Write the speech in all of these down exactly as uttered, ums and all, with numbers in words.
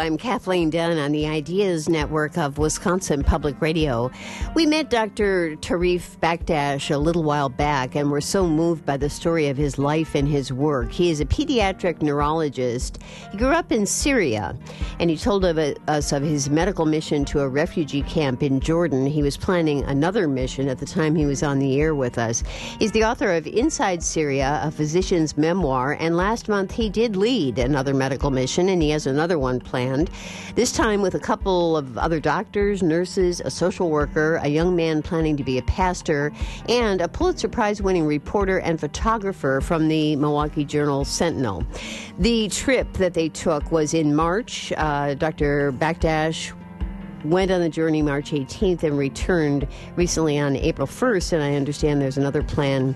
I'm Kathleen Dunn on the Ideas Network of Wisconsin Public Radio. We met Doctor Tarif Baktash a little while back and were so moved by the story of his life and his work. He is a pediatric neurologist. He grew up in Syria, and he told of it, us of his medical mission to a refugee camp in Jordan. He was planning another mission at the time he was on the air with us. He's the author of Inside Syria, a physician's memoir, and last month he did lead another medical mission, and he has another one planned, this time with a couple of other doctors, nurses, a social worker, a young man planning to be a pastor, and a Pulitzer Prize-winning reporter and photographer from the Milwaukee Journal-Sentinel. The trip that they took was in March. Uh, Doctor Baktash went on the journey March eighteenth and returned recently on April first, and I understand there's another plan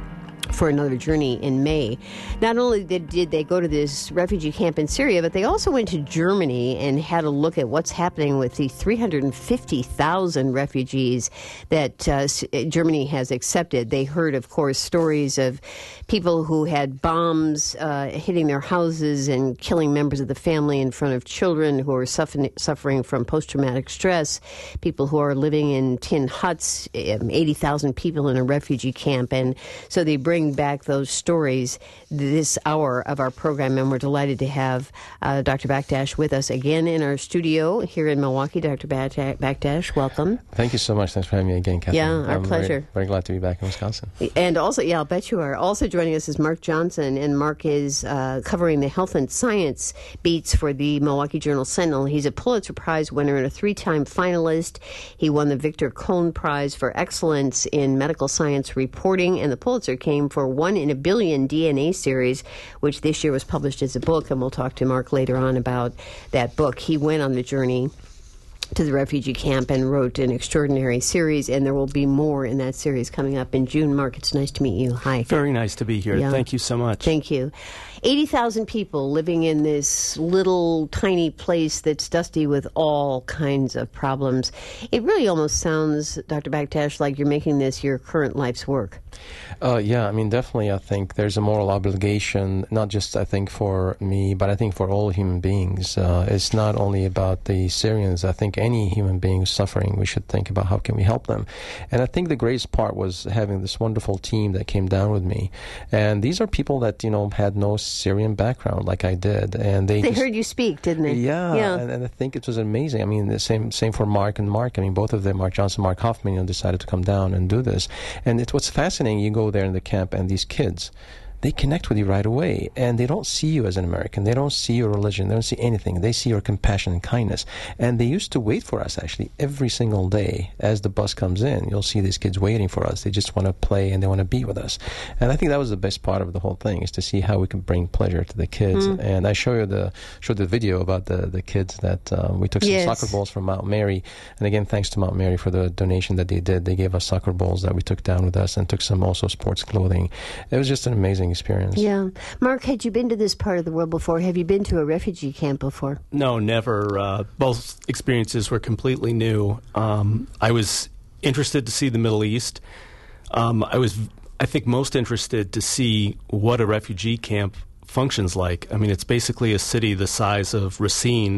for another journey in May. Not only did, did they go to this refugee camp in Syria, but they also went to Germany and had a look at what's happening with the three hundred fifty thousand refugees that uh, Germany has accepted. They heard, of course, stories of people who had bombs uh, hitting their houses and killing members of the family in front of children who are suffering, suffering from post-traumatic stress, people who are living in tin huts, eighty thousand people in a refugee camp. And so they bring back those stories this hour of our program, and we're delighted to have uh, Doctor Baktash with us again in our studio here in Milwaukee. Doctor Baktash, welcome. Thank you so much. Thanks for having me again, Kathleen. Yeah, our I'm pleasure. Very, very glad to be back in Wisconsin. And also, yeah, I'll bet you are. Also joining us is Mark Johnson, and Mark is uh, covering the health and science beats for the Milwaukee Journal-Sentinel. He's a Pulitzer Prize winner and a three-time finalist. He won the Victor Cohn Prize for Excellence in Medical Science Reporting, and the Pulitzer came for One in a Billion D N A series, which this year was published as a book, and we'll talk to Mark later on about that book. He went on the journey to the refugee camp and wrote an extraordinary series, and there will be more in that series coming up in June. Mark, it's nice to meet you. Hi. Very nice to be here. Yeah. Thank you so much. Thank you. eighty thousand people living in this little tiny place that's dusty with all kinds of problems. It really almost sounds, Doctor Baktash, like you're making this your current life's work. Uh, yeah, I mean, definitely I think there's a moral obligation, not just I think for me, but I think for all human beings. Uh, it's not only about the Syrians. I think any human being suffering, we should think about how can we help them. And I think the greatest part was having this wonderful team that came down with me. And these are people that, you know, had no Syrian background like I did. And they They just, heard you speak, didn't they? Yeah, yeah. And, and I think it was amazing. I mean, the same same for Mark and Mark. I mean, both of them, Mark Johnson, Mark Hoffman, you know, decided to come down and do this. And it's what's fascinating, you go there in the camp and these kids, they connect with you right away, and they don't see you as an American. They don't see your religion. They don't see anything. They see your compassion and kindness. And they used to wait for us, actually, every single day. As the bus comes in, you'll see these kids waiting for us. They just want to play, and they want to be with us. And I think that was the best part of the whole thing, is to see how we can bring pleasure to the kids. Mm. And I show you the showed the video about the, the kids that uh, we took some yes. soccer balls from Mount Mary. And again, thanks to Mount Mary for the donation that they did. They gave us soccer balls that we took down with us, and took some also sports clothing. It was just an amazing experience. Yeah. Mark, had you been to this part of the world before? Have you been to a refugee camp before? No, never. Uh, both experiences were completely new. Um, I was interested to see the Middle East. Um, I was, I think, most interested to see what a refugee camp functions like. I mean, it's basically a city the size of Racine,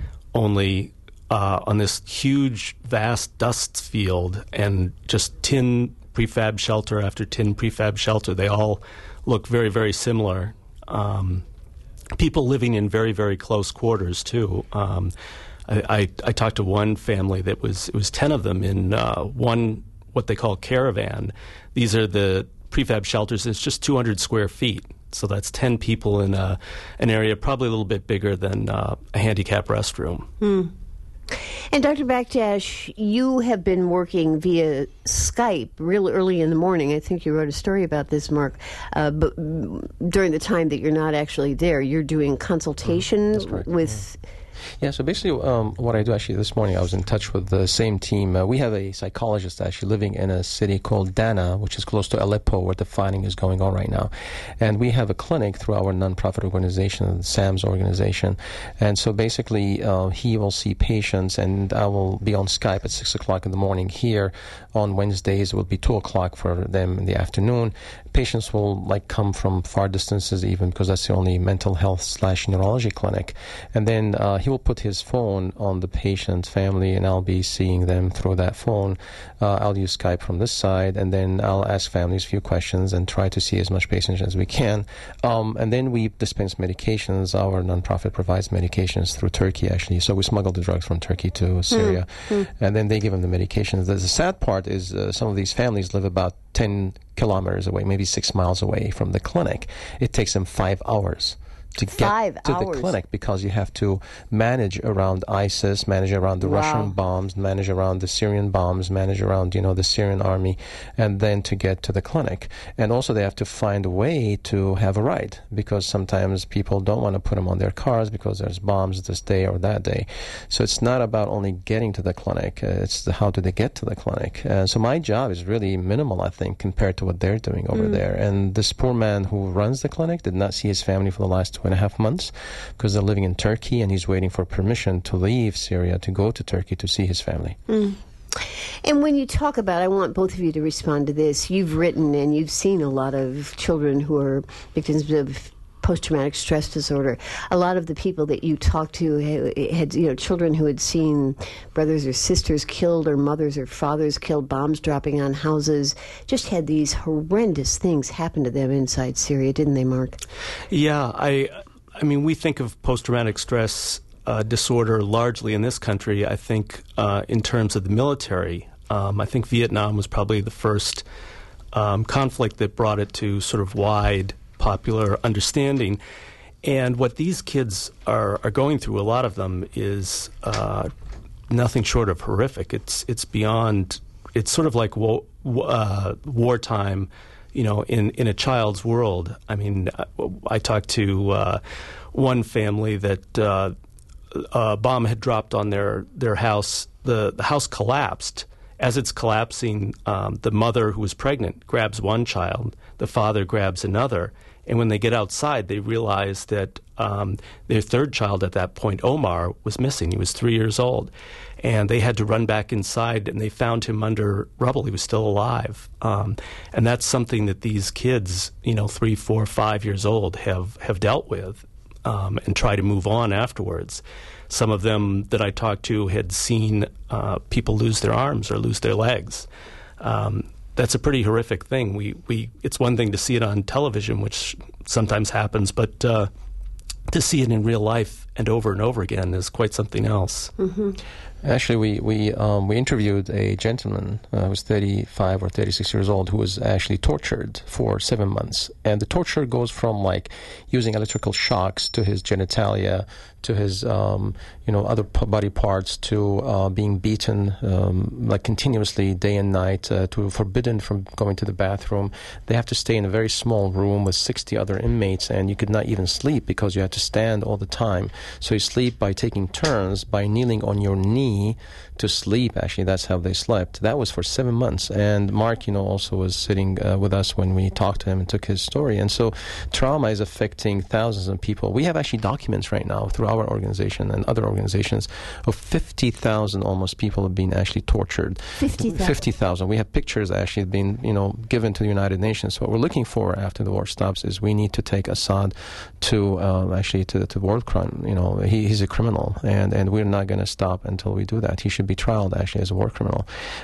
only uh, on this huge, vast dust field, and just tin prefab shelter after tin prefab shelter. They all look very, very similar. Um, people living in very, very close quarters, too. Um, I, I, I talked to one family that was, it was ten of them in uh, one, what they call caravan. These are the prefab shelters. It's just two hundred square feet. So that's ten people in a, an area probably a little bit bigger than uh, a handicap restroom. Mm. And Doctor Baktash, you have been working via Skype real early in the morning. I think you wrote a story about this, Mark. Uh, but during the time that you're not actually there, you're doing consultation mm, with... Yeah. Yeah, so basically um, what I do actually this morning, I was in touch with the same team. Uh, we have a psychologist actually living in a city called Dana, which is close to Aleppo, where the fighting is going on right now. And we have a clinic through our nonprofit organization, the SAMS organization. And so basically uh, he will see patients, and I will be on Skype at six o'clock in the morning here. On Wednesdays, it will be two o'clock for them in the afternoon. patients will like come from far distances even because that's the only mental health slash neurology clinic. And then uh, he will put his phone on the patient's family, and I'll be seeing them through that phone. Uh, I'll use Skype from this side, and then I'll ask families a few questions and try to see as much patients as we can. Um, and then we dispense medications. Our nonprofit provides medications through Turkey, actually. So we smuggle the drugs from Turkey to Syria, mm. and then they give them the medications. The, the sad part is uh, some of these families live about ten kilometers away, maybe six miles away from the clinic. It takes them five hours to Five get to hours. the clinic because you have to manage around ISIS, manage around the Wow. Russian bombs, manage around the Syrian bombs, manage around, you know, the Syrian army, and then to get to the clinic. And also they have to find a way to have a ride because sometimes people don't want to put them on their cars because there's bombs this day or that day. So it's not about only getting to the clinic, uh, it's the how do they get to the clinic. Uh, so my job is really minimal, I think, compared to what they're doing over mm. there. And this poor man who runs the clinic did not see his family for the last two and a half months because they're living in Turkey, and he's waiting for permission to leave Syria to go to Turkey to see his family. Mm. And when you talk about, I want both of you to respond to this. You've written and you've seen a lot of children who are victims of post-traumatic stress disorder. A lot of the people that you talked to had, you know, children who had seen brothers or sisters killed or mothers or fathers killed, bombs dropping on houses, just had these horrendous things happen to them inside Syria, didn't they, Mark? Yeah, I, I mean, we think of post-traumatic stress uh, disorder largely in this country, I think, uh, in terms of the military. Um, I think Vietnam was probably the first um, conflict that brought it to sort of wide popular understanding. And what these kids are, are going through, a lot of them, is uh, nothing short of horrific. It's it's beyond, it's sort of like wo- uh, wartime, you know, in, in a child's world. I mean, I talked to uh, one family that uh, a bomb had dropped on their, their house. The, the house collapsed. As it's collapsing, um, the mother who was pregnant grabs one child, the father grabs another, and when they get outside, they realize that um, their third child at that point, Omar, was missing. He was three years old, and they had to run back inside, and they found him under rubble. He was still alive, um, and that's something that these kids, you know, three, four, five years old, have have dealt with, um, and try to move on afterwards. Some of them that I talked to had seen uh, people lose their arms or lose their legs. Um, that's a pretty horrific thing. We, we, it's one thing to see it on television, which sometimes happens, but uh, to see it in real life and over and over again is quite something else. Mm-hmm. Actually, we we um, we interviewed a gentleman uh, who was thirty-five or thirty-six years old who was actually tortured for seven months. And the torture goes from like using electrical shocks to his genitalia, to his um, you know other p- body parts, to uh, being beaten um, like continuously day and night, uh, to forbidden from going to the bathroom. They have to stay in a very small room with sixty other inmates, and you could not even sleep because you had to stand all the time. So you sleep by taking turns, by kneeling on your knee to sleep. Actually, that's how they slept. That was for seven months. And Mark, you know, also was sitting uh, with us when we talked to him and took his story. And so trauma is affecting thousands of people. We have actually documents right now through our organization and other organizations of fifty thousand almost people have been actually tortured. fifty thousand. fifty thousand. We have pictures actually being, you know, given to the United Nations. So what we're looking for after the war stops is we need to take Assad to uh, actually to the world crime. You know, he, he's a criminal, and, and we're not going to stop until we do that. He should be trialed actually as a war criminal.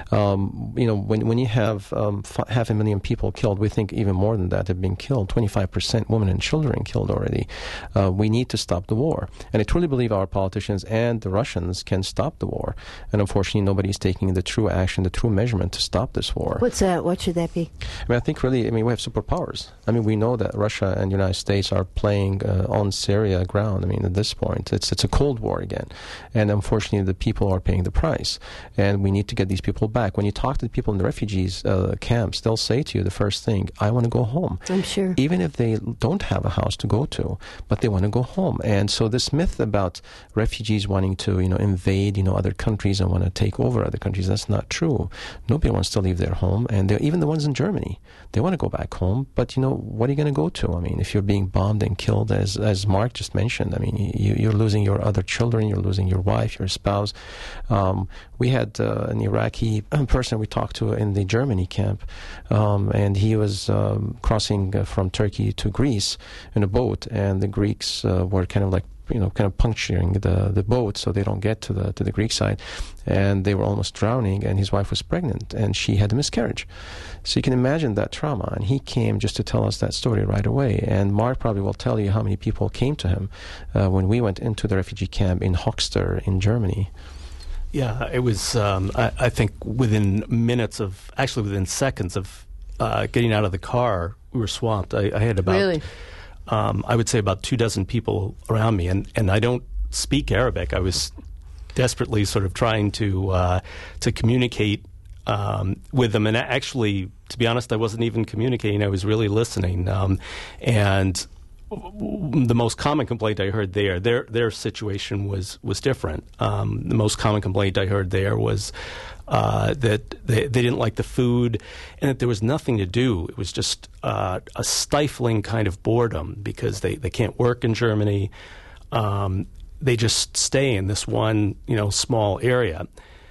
Um, you know, when when you have um, f- half a million people killed, we think even more than that have been killed. twenty-five percent women and children killed already. Uh, we need to stop the war, and I truly believe our politicians and the Russians can stop the war. And unfortunately, nobody's taking the true action, the true measurement to stop this war. What's that? What should that be? I mean, I think really, I mean, we have superpowers. I mean, we know that Russia and the United States are playing uh, on Syria ground. I mean, at this point, it's it's a Cold War again, and unfortunately, the people are paying the price, and we need to get these people back. When you talk to the people in the refugees uh, camps, they'll say to you the first thing, I want to go home. I'm sure. Even if they don't have a house to go to, but they want to go home. And so this myth about refugees wanting to, you know, invade, you know, other countries and want to take over other countries, that's not true. Nobody wants to leave their home, and even the ones in Germany, they want to go back home, but, you know, what are you going to go to? I mean, if you're being bombed and killed, as as Mark just mentioned, I mean, you, you're losing your other children, you're losing your wife, your spouse. Um, we had uh, an Iraqi person we talked to in the Germany camp, um, and he was um, crossing uh, from Turkey to Greece in a boat, and the Greeks uh, were kind of like you know, kind of puncturing the, the boat so they don't get to the to the Greek side, and they were almost drowning, and his wife was pregnant, and she had a miscarriage. So you can imagine that trauma, and he came just to tell us that story right away. And Mark probably will tell you how many people came to him uh, when we went into the refugee camp in Höxter in Germany. Yeah, it was, um, I, I think, within minutes of, actually within seconds of uh, getting out of the car, we were swamped. I, I had about... Really? Um, I would say about two dozen people around me, and, and I don't speak Arabic. I was desperately sort of trying to uh, to communicate um, with them, and actually, to be honest, I wasn't even communicating. I was really listening, um, and the most common complaint I heard there, their their situation was was different. Um, the most common complaint I heard there was uh, that they, they didn't like the food, and that there was nothing to do. It was just uh, a stifling kind of boredom because they, they can't work in Germany. Um, they just stay in this one, you know, small area.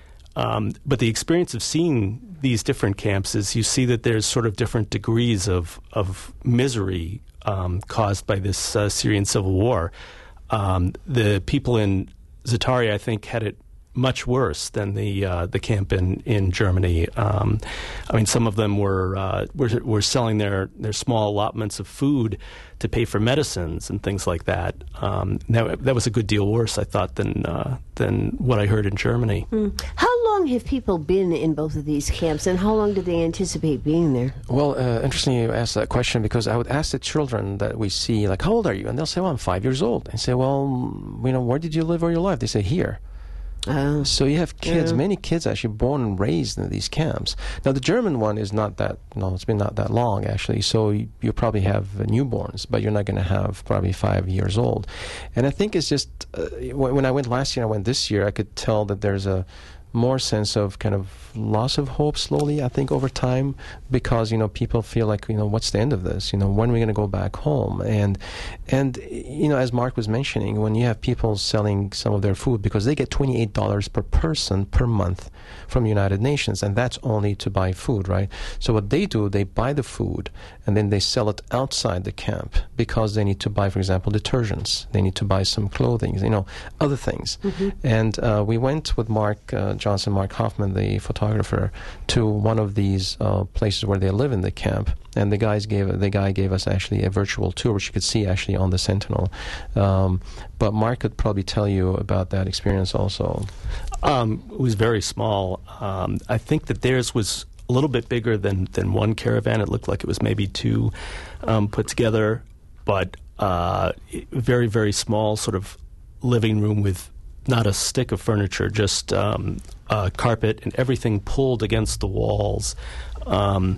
Um, but the experience of seeing these different camps is you see that there's sort of different degrees of of misery um, caused by this uh, Syrian civil war. Um, the people in Zaatari, I think, had it much worse than the uh, the camp in in Germany. Um, I mean, some of them were uh, were were selling their their small allotments of food to pay for medicines and things like that. Um, that, that was a good deal worse, I thought, than uh, than what I heard in Germany. Mm. How long have people been in both of these camps, and how long do they anticipate being there? Well, uh, interesting you asked that question, because I would ask the children that we see, like, how old are you? And they'll say, well, I'm five years old. And say, well, you know, where did you live all your life? They say, here. Uh, so you have kids, yeah. many kids actually born and raised in these camps. Now the German one is not that, no, it's been not that long actually, so you, you probably have uh, newborns, but you're not going to have probably five years old. And I think it's just, uh, when, when I went last year, I went this year, I could tell that there's a more sense of kind of loss of hope slowly, I think, over time, because, you know, people feel like, you know, what's the end of this? You know, when are we going to go back home? And, and you know, as Mark was mentioning, when you have people selling some of their food, because they get twenty-eight dollars per person per month from the United Nations, and that's only to buy food, right? So what they do, they buy the food, and then they sell it outside the camp, because they need to buy, for example, detergents. They need to buy some clothing, you know, other things. Mm-hmm. And uh, we went with Mark uh, Johnson, Mark Hoffman, the photographer, to one of these uh, places where they live in the camp, and the guys gave the guy gave us actually a virtual tour, which you could see actually on the Sentinel. Um, but Mark could probably tell you about that experience also. Um, it was very small. Um, I think that theirs was a little bit bigger than, than one caravan. It looked like it was maybe two um, put together, but uh, very, very small sort of living room with not a stick of furniture, just um, uh, carpet and everything pulled against the walls. Um,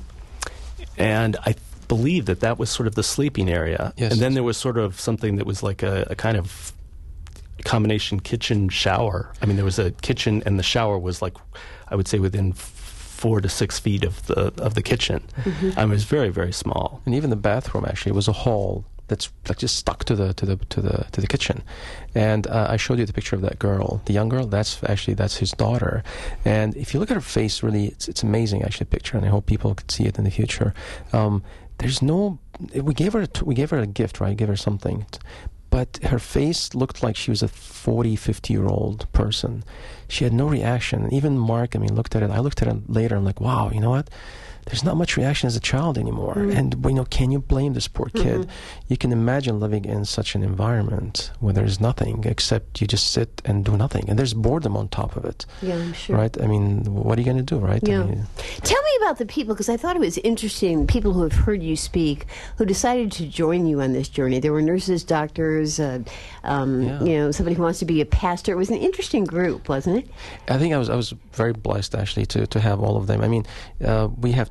and I believe that that was sort of the sleeping area. Yes. And then there was sort of something that was like a, a kind of combination kitchen shower. I mean, there was a kitchen, and the shower was like, I would say, within f- four to six feet of the of the kitchen. Mm-hmm. I mean, it was very, very small. And even the bathroom actually was a hall that's like just stuck to the to the to the to the kitchen. And uh, I showed you the picture of that girl, the young girl. That's actually that's his daughter. And if you look at her face, really, it's it's amazing actually picture. And I hope people could see it in the future. Um, there's no. We gave her a t- we gave her a gift, right? Gave her something. But her face looked like she was a forty, fifty-year-old person. She had no reaction. Even Mark, I mean, looked at it. I looked at it later. I'm like, wow, you know what? There's not much reaction as a child anymore. Mm-hmm. And, you know, can you blame this poor kid? Mm-hmm. You can imagine living in such an environment where there's nothing except you just sit and do nothing. And there's boredom on top of it. Yeah, I'm sure. Right? I mean, what are you going to do, right? Yeah. I mean, tell me about the people, because I thought it was interesting, people who have heard you speak, who decided to join you on this journey. There were nurses, doctors, uh, um, yeah. you know, somebody who wants to be a pastor. It was an interesting group, wasn't it? I think I was I was very blessed, actually, to, to have all of them. I mean, uh, we have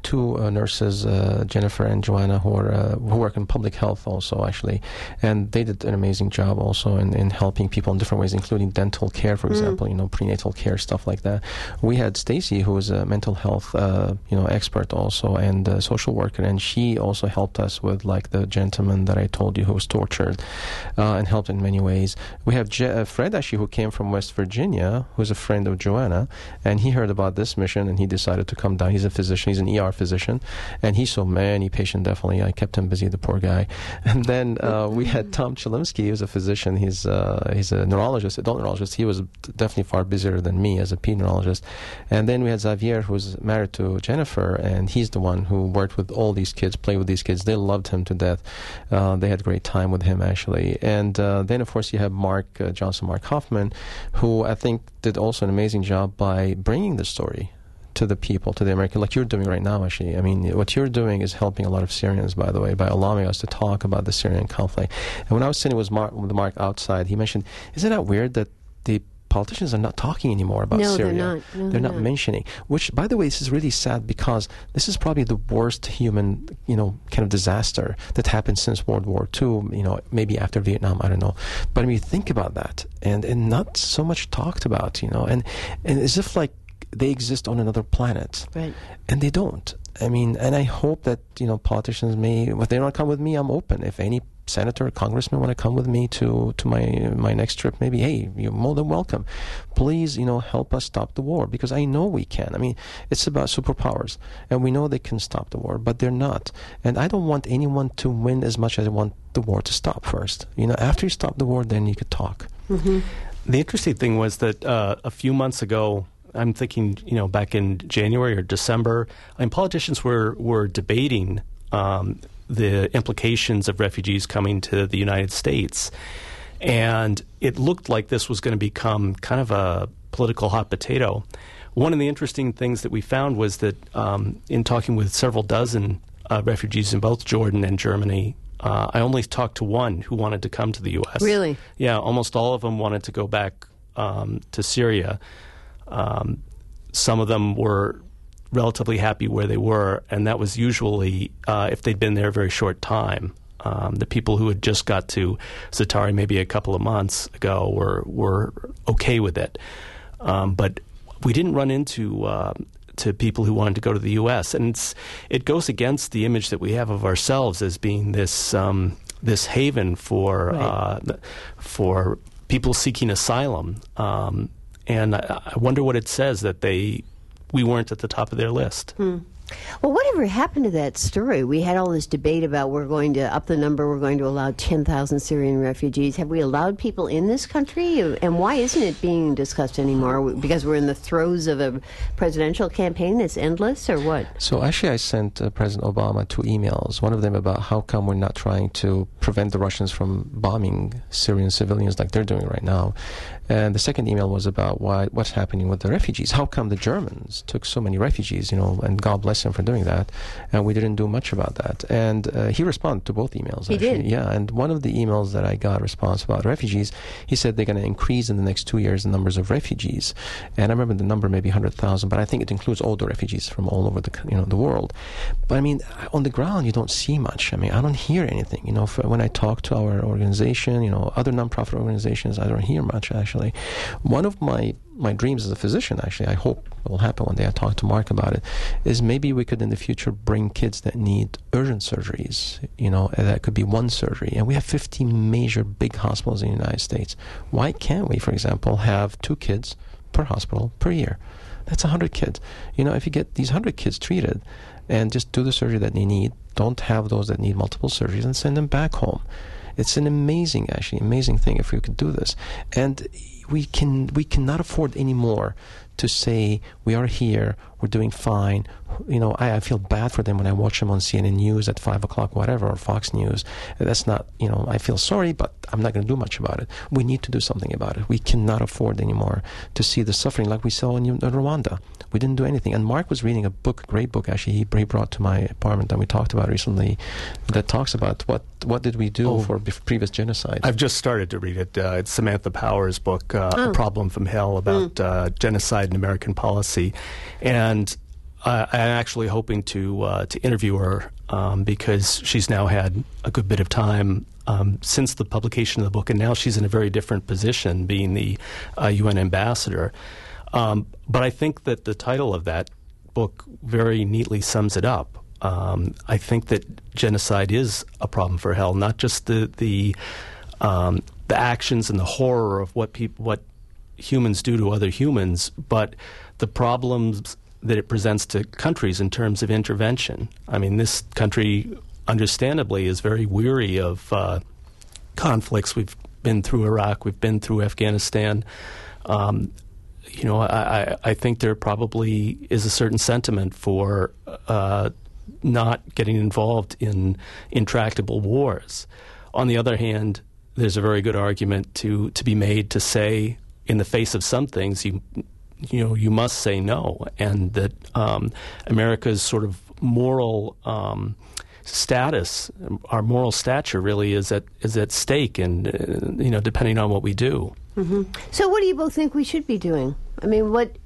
two uh, nurses, uh, Jennifer and Joanna, who are uh, who work in public health also, actually, and they did an amazing job also in, in helping people in different ways, including dental care, for mm. example, you know, prenatal care, stuff like that. We had Stacy, who was a mental health, uh, you know, expert also, and a social worker, and she also helped us with, like, the gentleman that I told you who was tortured, uh, and helped in many ways. We have Je- uh, Fred, actually, who came from West Virginia, who's a friend of Joanna, and he heard about this mission, and he decided to come down. He's a physician. He's an E R physician, and he saw many patients, definitely. I kept him busy, the poor guy. And then uh, we had Tom Chilimsky. He was a physician. He's, uh, he's a neurologist, adult neurologist. He was definitely far busier than me as a ped neurologist. And then we had Xavier, who's married to Jennifer, and he's the one who worked with all these kids, played with these kids. They loved him to death. Uh, they had a great time with him, actually. And uh, then, of course, you have Mark uh, Johnson, Mark Hoffman, who I think did also an amazing job by bringing the story to the people, to the American, like you're doing right now, actually. I mean, what you're doing is helping a lot of Syrians, by the way, by allowing us to talk about the Syrian conflict. And when I was sitting with Mark, with Mark outside, he mentioned, isn't that weird that the politicians are not talking anymore about no, Syria? They're not. No, they're, they're not, not mentioning. Which, by the way, this is really sad because this is probably the worst human, you know, kind of disaster that happened since World War Two. You know, maybe after Vietnam, I don't know. But I mean, think about that, and and not so much talked about. You know, and and as if like they exist on another planet, right? And they don't. I mean, and I hope that, you know, politicians may, if they don't come with me, I'm open. If any senator or congressman want to come with me to, to my my next trip, maybe, hey, you're more than welcome. Please, you know, help us stop the war, because I know we can. I mean, it's about superpowers, and we know they can stop the war, but they're not. And I don't want anyone to win as much as I want the war to stop first. You know, after you stop the war, then you could talk. Mm-hmm. The interesting thing was that uh, a few months ago, I'm thinking, you know, back in January or December, I mean, politicians were, were debating um, the implications of refugees coming to the United States. And it looked like this was going to become kind of a political hot potato. One of the interesting things that we found was that um, in talking with several dozen uh, refugees in both Jordan and Germany, uh, I only talked to one who wanted to come to the U S. Really? Yeah, almost all of them wanted to go back um, to Syria. Um, some of them were relatively happy where they were, and that was usually uh, if they'd been there a very short time. Um, the people who had just got to Za'atari maybe a couple of months ago were were okay with it. Um, but we didn't run into uh, to people who wanted to go to the U S, and it's, it goes against the image that we have of ourselves as being this um, this haven for right. uh, for people seeking asylum. Um, And I, I wonder what it says that they we weren't at the top of their list. Hmm. Well, whatever happened to that story? We had all this debate about we're going to up the number, we're going to allow ten thousand Syrian refugees. Have we allowed people in this country? And why isn't it being discussed anymore? Because we're in the throes of a presidential campaign that's endless, or what? So actually I sent uh, President Obama two emails, one of them about how come we're not trying to prevent the Russians from bombing Syrian civilians like they're doing right now. And the second email was about why what's happening with the refugees. How come the Germans took so many refugees, you know, and God bless him for doing that, and we didn't do much about that. And uh, he responded to both emails, he actually. did? Yeah, and one of the emails that I got a response about refugees, he said they're going to increase in the next two years the numbers of refugees. And I remember the number maybe one hundred thousand, but I think it includes all the refugees from all over the, you know, the world. But I mean, on the ground, you don't see much. I mean, I don't hear anything. You know, for, when I talk to our organization, you know, other nonprofit organizations, I don't hear much, actually. One of my, my dreams as a physician, actually, I hope it will happen one day, I talked to Mark about it, is maybe we could in the future bring kids that need urgent surgeries, you know, and that could be one surgery. And we have fifty major big hospitals in the United States. Why can't we, for example, have two kids per hospital per year? That's one hundred kids. You know, if you get these one hundred kids treated and just do the surgery that they need, don't have those that need multiple surgeries, and send them back home. It's an amazing, actually, amazing thing if we could do this. And we can we cannot afford anymore to say we are here, we're doing fine. You know, I, I feel bad for them when I watch them on C N N News at five o'clock, whatever, or Fox News. That's not, you know, I feel sorry, but I'm not going to do much about it. We need to do something about it. We cannot afford anymore to see the suffering like we saw in, in Rwanda. We didn't do anything. And Mark was reading a book, a great book, actually, he, he brought to my apartment that we talked about recently, that talks about what, what did we do oh. for be- previous genocide. I've just started to read it. Uh, it's Samantha Power's book, uh, oh. A Problem from Hell, about mm. uh, genocide and American policy. And I, I'm actually hoping to uh, to interview her um, because she's now had a good bit of time um, since the publication of the book, and now she's in a very different position, being the uh, U N ambassador. Um, but I think that the title of that book very neatly sums it up. Um, I think that genocide is a problem for hell, not just the the um, the actions and the horror of what people what humans do to other humans, but the problems that it presents to countries in terms of intervention. I mean, this country, understandably, is very weary of uh, conflicts. We've been through Iraq. We've been through Afghanistan. Um, you know, I, I, I think there probably is a certain sentiment for uh, not getting involved in intractable wars. On the other hand, there's a very good argument to, to be made to say, in the face of some things, you you know, you must say no, and that um, America's sort of moral um, status, our moral stature, really is at is at stake, and uh, you know, depending on what we do. Mm-hmm. So, what do you both think we should be doing? I mean, what?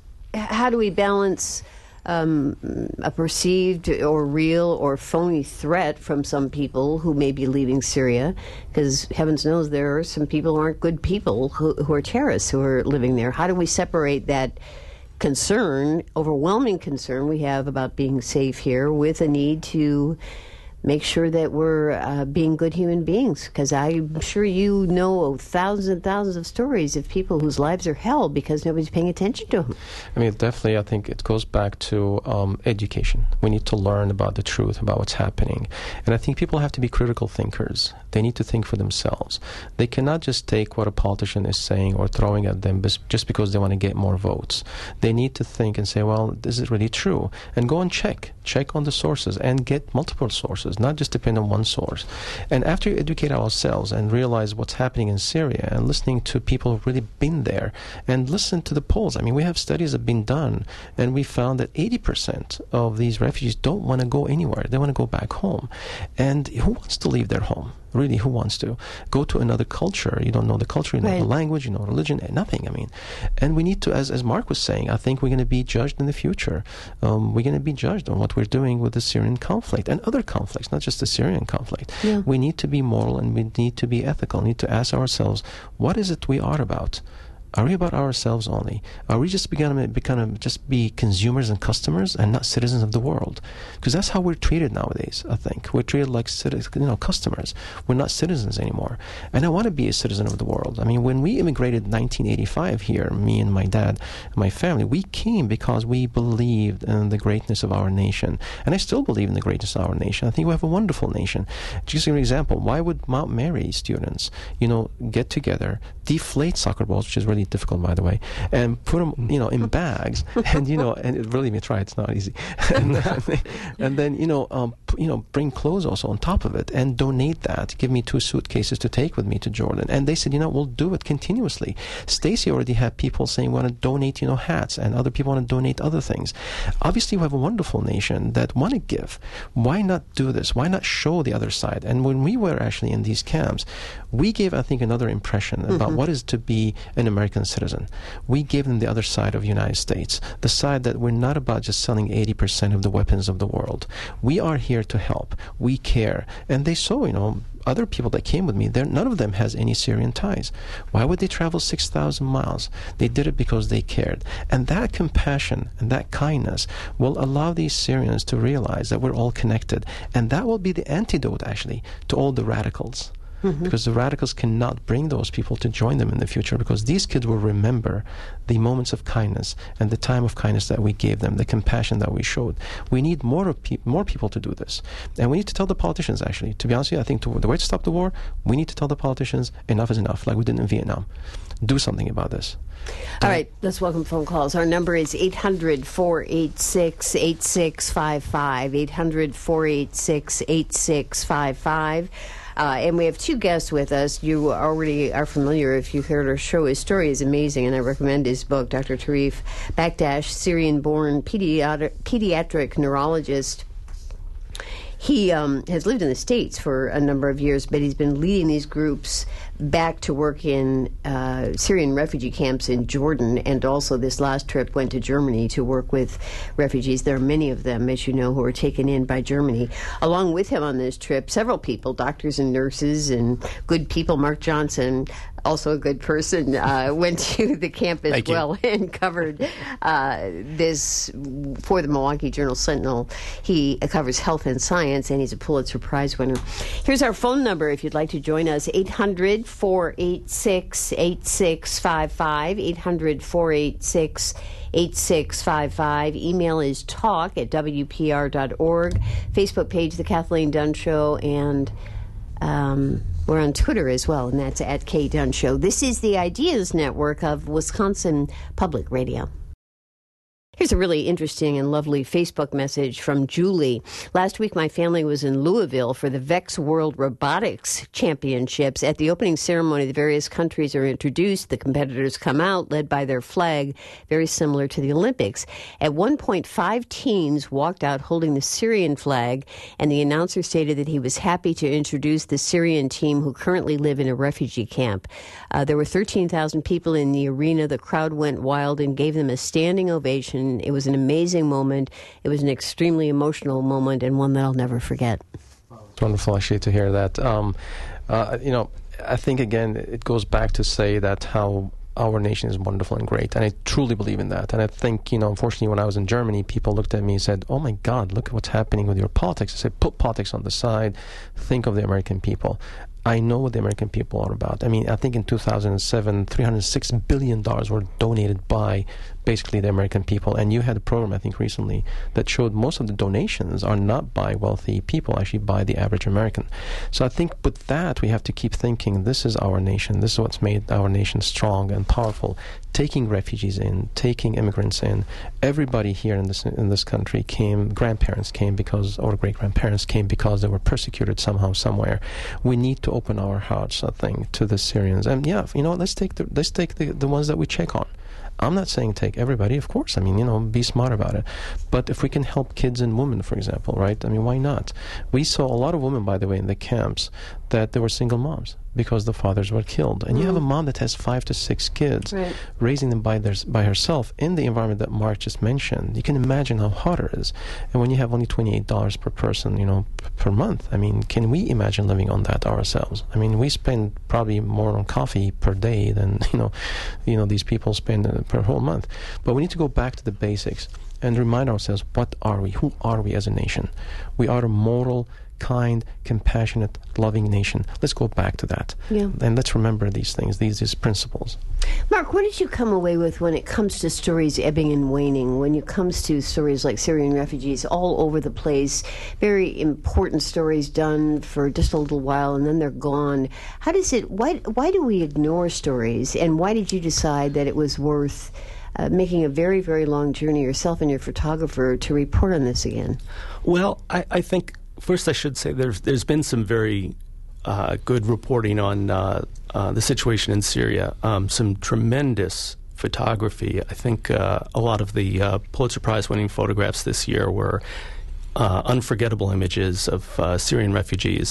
How do we balance um, a perceived or real or phony threat from some people who may be leaving Syria? Because heavens knows there are some people who aren't good people who, who are terrorists who are living there. How do we separate that concern, overwhelming concern we have about being safe here, with a need to make sure that we're uh, being good human beings? Because I'm sure you know thousands and thousands of stories of people whose lives are hell because nobody's paying attention to them. I mean, definitely, I think it goes back to um, education. We need to learn about the truth, about what's happening. And I think people have to be critical thinkers. They need to think for themselves. They cannot just take what a politician is saying or throwing at them just because they want to get more votes. They need to think and say, well, is it really true? And go and check. Check on the sources and get multiple sources, not just depend on one source. And after you educate ourselves and realize what's happening in Syria and listening to people who've really been there and listen to the polls. I mean, we have studies that have been done, and we found that eighty percent of these refugees don't want to go anywhere. They want to go back home. And who wants to leave their home? Really, who wants to go to another culture? You don't know the culture, you know right. the language, you know religion, nothing. I mean, and we need to, as as Mark was saying, I think we're going to be judged in the future. Um, we're going to be judged on what we're doing with the Syrian conflict and other conflicts, not just the Syrian conflict. Yeah. We need to be moral and we need to be ethical. We need to ask ourselves, what is it we are about? Are we about ourselves only? Are we just going to become just be consumers and customers and not citizens of the world? Because that's how we're treated nowadays, I think. We're treated like citizens, you know, customers. We're not citizens anymore. And I want to be a citizen of the world. I mean, when we immigrated in nineteen eighty-five here, me and my dad and my family, we came because we believed in the greatness of our nation. And I still believe in the greatness of our nation. I think we have a wonderful nation. Just to give you an example, why would Mount Mary students, you know, get together, deflate soccer balls, which is really difficult, by the way, and put them, you know, in bags, and you know, and it, believe me, try it, it's not easy. and, then, and then, you know, um, p- you know, bring clothes also on top of it, and donate that. Give me two suitcases to take with me to Jordan. And they said, you know, we'll do it continuously. Stacy already had people saying, we want to donate, you know, hats, and other people want to donate other things. Obviously, we have a wonderful nation that want to give. Why not do this? Why not show the other side? And when we were actually in these camps, we gave, I think, another impression about mm-hmm. what is to be an American citizen. We gave them the other side of the United States, the side that we're not about just selling eighty percent of the weapons of the world. We are here to help. We care. And they saw, you know, other people that came with me, none of them has any Syrian ties. Why would they travel six thousand miles? They did it because they cared. And that compassion and that kindness will allow these Syrians to realize that we're all connected. And that will be the antidote, actually, to all the radicals. Mm-hmm. Because the radicals cannot bring those people to join them in the future, because these kids will remember the moments of kindness and the time of kindness that we gave them, the compassion that we showed. We need more of pe- more people to do this. And we need to tell the politicians, actually. To be honest with you, I think to, the way to stop the war, we need to tell the politicians enough is enough, like we did in Vietnam. Do something about this. All right, let's welcome phone calls. Our number is eight hundred, four eight six, eight six five five, eight hundred, four eight six, eight six five five. Uh, and we have two guests with us. You already are familiar if you've heard our show. His story is amazing, and I recommend his book, Doctor Tarif Baktash, Syrian-born pediatric, pediatric neurologist. He um, has lived in the States for a number of years, but he's been leading these groups back to work in uh, Syrian refugee camps in Jordan, and also this last trip went to Germany to work with refugees. There are many of them, as you know, who are taken in by Germany. Along with him on this trip, several people, doctors and nurses and good people. Mark Johnson, also a good person, uh, went to the camp as Thank well you. and covered uh, this for the Milwaukee Journal-Sentinel. He uh, covers health and science, and he's a Pulitzer Prize winner. Here's our phone number if you'd like to join us, eight hundred, four eight six, eight six five five, eight hundred, four eight six, eight six five five. Email is talk at w p r dot org. Facebook page, The Kathleen Dunn Show, and um, we're on Twitter as well, and that's at K Dunn Show. This is the Ideas Network of Wisconsin Public Radio. Here's a really interesting and lovely Facebook message from Julie. Last week, my family was in Louisville for the VEX World Robotics Championships. At the opening ceremony, the various countries are introduced. The competitors come out, led by their flag, very similar to the Olympics. At one point, five teams walked out holding the Syrian flag, and the announcer stated that he was happy to introduce the Syrian team who currently live in a refugee camp. Uh, there were thirteen thousand people in the arena. The crowd went wild and gave them a standing ovation. It was an amazing moment. It was an extremely emotional moment, and one that I'll never forget. It's wonderful, actually, to hear that. Um, uh, you know, I think, again, it goes back to say that how our nation is wonderful and great, and I truly believe in that. And I think, you know, unfortunately, when I was in Germany, people looked at me and said, oh, my God, look at what's happening with your politics. I said, put politics on the side. Think of the American people. I know what the American people are about. I mean, I think in two thousand seven, three hundred six billion dollars were donated by basically the American people. And you had a program, I think, recently that showed most of the donations are not by wealthy people, actually by the average American. So I think with that, we have to keep thinking, this is our nation. This is what's made our nation strong and powerful. Taking refugees in, taking immigrants in. Everybody here in this in this country came, grandparents came because, or great-grandparents came because they were persecuted somehow, somewhere. We need to open our hearts, I think, to the Syrians. And yeah, you know, let's take the, let's take the, the ones that we check on. I'm not saying take everybody, of course. I mean, you know, be smart about it. But if we can help kids and women, for example, right? I mean, why not? We saw a lot of women, by the way, in the camps that they were single moms because the fathers were killed. And mm. you have a mom that has five to six kids, right, raising them by their, by herself in the environment that Mark just mentioned. You can imagine how hard it is. And when you have only twenty-eight dollars per person, you know, p- per month, I mean, can we imagine living on that ourselves? I mean, we spend probably more on coffee per day than, you know, you know, these people spend uh, per whole month. But we need to go back to the basics and remind ourselves, what are we? Who are we as a nation? We are a moral, kind, compassionate, loving nation. Let's go back to that. Yeah. And let's remember these things, these, these principles. Mark, what did you come away with when it comes to stories ebbing and waning, when it comes to stories like Syrian refugees all over the place, very important stories done for just a little while and then they're gone? How does it, why, why do we ignore stories, and why did you decide that it was worth uh, making a very, very long journey yourself and your photographer to report on this again? Well, I, I think first, I should say there's there's been some very uh, good reporting on uh, uh, the situation in Syria. Um, some tremendous photography. I think uh, a lot of the uh, Pulitzer Prize-winning photographs this year were uh, unforgettable images of uh, Syrian refugees.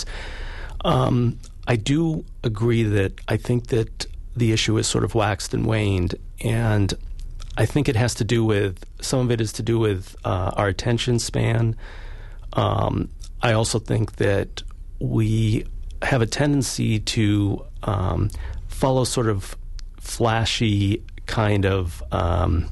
Um, I do agree that I think that the issue has sort of waxed and waned, and I think it has to do with, some of it is to do with uh, our attention span. Um, I also think that we have a tendency to um, follow sort of flashy kind of um,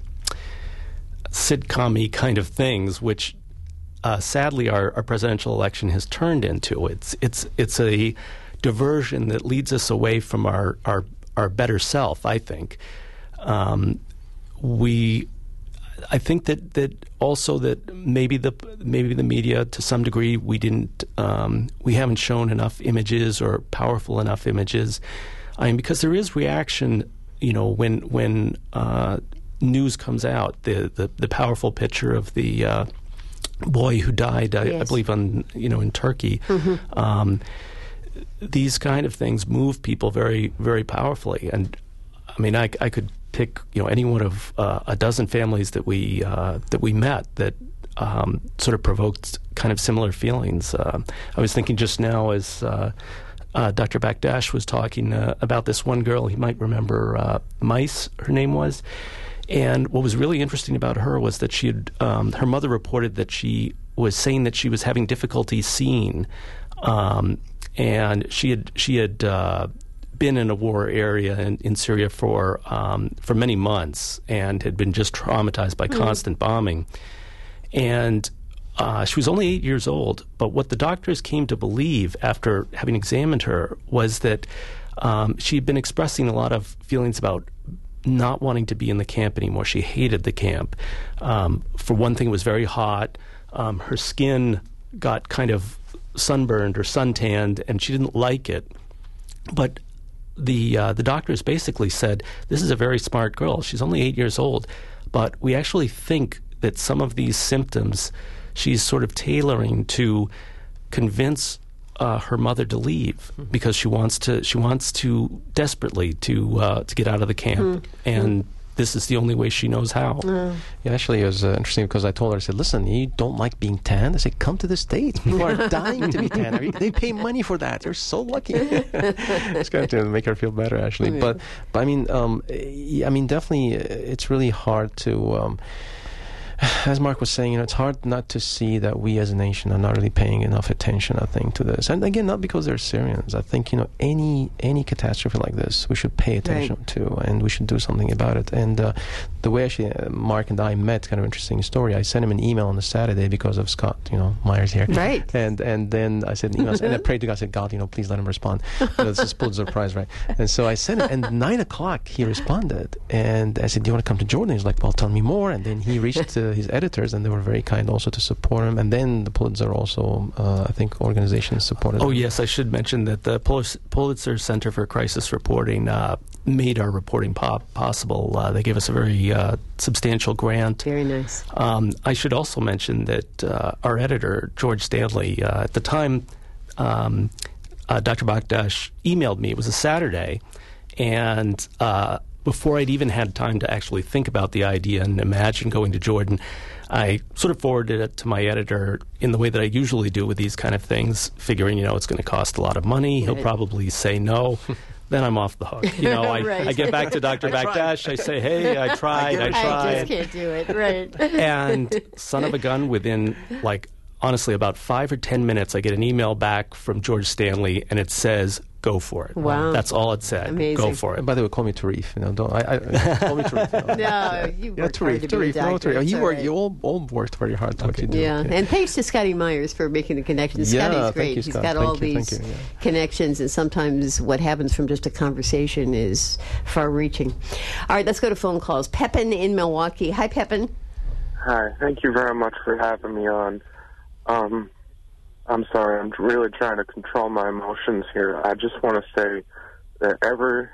sitcom-y kind of things, which uh, sadly our, our presidential election has turned into. It's it's it's a diversion that leads us away from our our, our better self, I think. Um, we. I think that, that also that maybe the maybe the media, to some degree, we didn't um, we haven't shown enough images or powerful enough images. I mean, because there is reaction, you know, when when uh, news comes out, the, the the powerful picture of the uh, boy who died, I, yes. I believe, on you know in Turkey. Mm-hmm. Um, these kind of things move people very very powerfully, and I mean, I, I could pick, you know, any one of uh, a dozen families that we uh, that we met that um, sort of provoked kind of similar feelings. Uh, I was thinking just now as uh, uh, Doctor Bakdash was talking uh, about this one girl. He might remember uh, Mice, her name was. And what was really interesting about her was that she had, um, her mother reported that she was saying that she was having difficulty seeing, um, and she had she had uh, been in a war area in, in Syria for um, for many months and had been just traumatized by mm. constant bombing. And uh, she was only eight years old, but what the doctors came to believe after having examined her was that um, she had been expressing a lot of feelings about not wanting to be in the camp anymore. She hated the camp. Um, for one thing, it was very hot. Um, her skin got kind of sunburned or suntanned, and she didn't like it. But the uh, the doctors basically said, this is a very smart girl. She's only eight years old. But we actually think that some of these symptoms she's sort of tailoring to convince Uh, her mother to leave mm-hmm. because she wants to. She wants to desperately to uh, to get out of the camp, mm-hmm. and this is the only way she knows how. Mm. Yeah, actually, it was uh, interesting because I told her, I said, "Listen, you don't like being tan." I said, "Come to the States. People are dying to be tan. They pay money for that. They're so lucky." It's going to make her feel better, actually. Yeah. But, but I mean, um, I mean, definitely, it's really hard to. Um, As Mark was saying, you know, it's hard not to see that we as a nation are not really paying enough attention, I think, to this. And again, not because they're Syrians. I think, you know, any any catastrophe like this, we should pay attention right. to, and we should do something about it. And uh, the way actually uh, Mark and I met, kind of interesting story. I sent him an email on a Saturday because of Scott, you know, Myers here. Right. And and then I said, email, and I prayed to God, I said, God, you know, please let him respond. You know, this is Pulitzer Prize, right? And so I sent it, and nine o'clock he responded. And I said, do you want to come to Jordan? He's like, well, tell me more. And then he reached to his editors, and they were very kind also to support him. And then the Pulitzer also, uh, I think, organizations supported Oh, him. yes, I should mention that the Pulitzer Center for Crisis Reporting uh, made our reporting po- possible. Uh, they gave us a very uh, substantial grant. Very nice. Um, I should also mention that uh, our editor, George Stanley, uh, at the time, um, uh, Doctor Bakdash emailed me. It was a Saturday, and uh, before I'd even had time to actually think about the idea and imagine going to Jordan, I sort of forwarded it to my editor in the way that I usually do with these kind of things, figuring, you know, it's going to cost a lot of money. Right. He'll probably say no. Then I'm off the hook. You know, I, right. I get back to Doctor Bakdash. I say, hey, I tried, I, I tried. I just can't do it, right. And son of a gun, within, like, honestly, about five or ten minutes, I get an email back from George Stanley, and it says, go for it. Wow. That's all it said. Amazing. Go for it. And by the way, call me Tarif. You know, don't I? I call me Tarif. You know. No, you yeah, worked Tarif, hard to Tarif, be a no, doctor. Tarif. You all work. right. You all, all worked very hard to Okay. what you do. Yeah, Okay. and thanks to Scotty Myers for making the connections. Yeah, Scotty's thank great. you, He's Scott. got Thank all you, these thank you, yeah. connections, and sometimes what happens from just a conversation is far-reaching. All right, let's go to phone calls. Pepin in Milwaukee. Hi, Pepin. Hi, thank you very much for having me on. Um, I'm sorry, I'm really trying to control my emotions here. I just want to say that ever,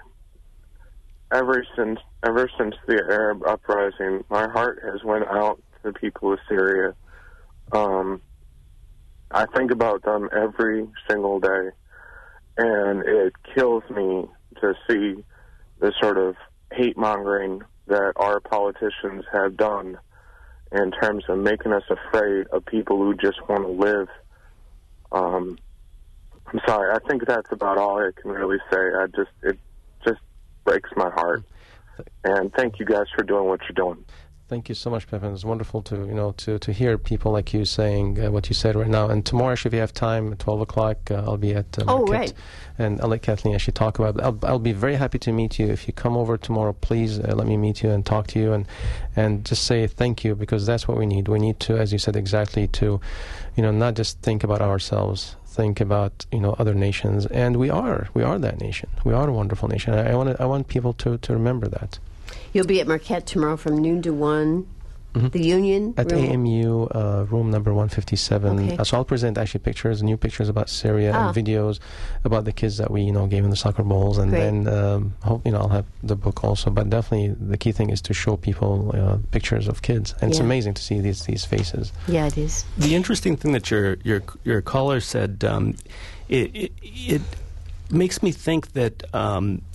ever since, ever since the Arab uprising, my heart has went out to the people of Syria. Um, I think about them every single day, and it kills me to see the sort of hate-mongering that our politicians have done in terms of making us afraid of people who just want to live. Um, I'm sorry. I think that's about all I can really say. I just it just breaks my heart. And thank you guys for doing what you're doing. Thank you so much, Pepin. It's wonderful to you know to, to hear people like you saying uh, what you said right now. And tomorrow, if you have time, at twelve o'clock, uh, I'll be at uh, Oh, Marquette, right. and I'll let Kathleen actually talk about it. I'll, I'll be very happy to meet you. If you come over tomorrow, please uh, let me meet you and talk to you and and just say thank you, because that's what we need. We need to, as you said exactly, to you know not just think about ourselves. Think about you know other nations, and we are we are that nation. We are a wonderful nation. I, I want I want people to, to remember that. You'll be at Marquette tomorrow from noon to one. Mm-hmm. The Union At room? A M U, uh, room number one fifty-seven. Okay. Uh, so I'll present actually pictures, new pictures about Syria Ah. and videos about the kids that we, you know, gave in the soccer bowls, and Great. then um, hope you know I'll have the book also. But definitely the key thing is to show people uh, pictures of kids, and it's Yeah. amazing to see these these faces. Yeah, it is. The interesting thing that your your your caller said, um, it, it it makes me think that um,